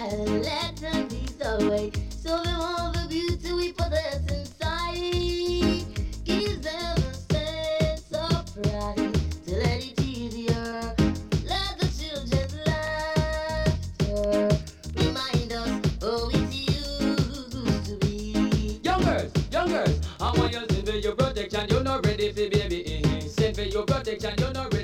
let them be away. So the more the beauty we possess inside gives them a sense of pride. To let it easier, let the children's laughter remind us, oh, it used to be. Young girls, I want you to send for your protection. You're not ready for baby. Send for your protection. You're not ready.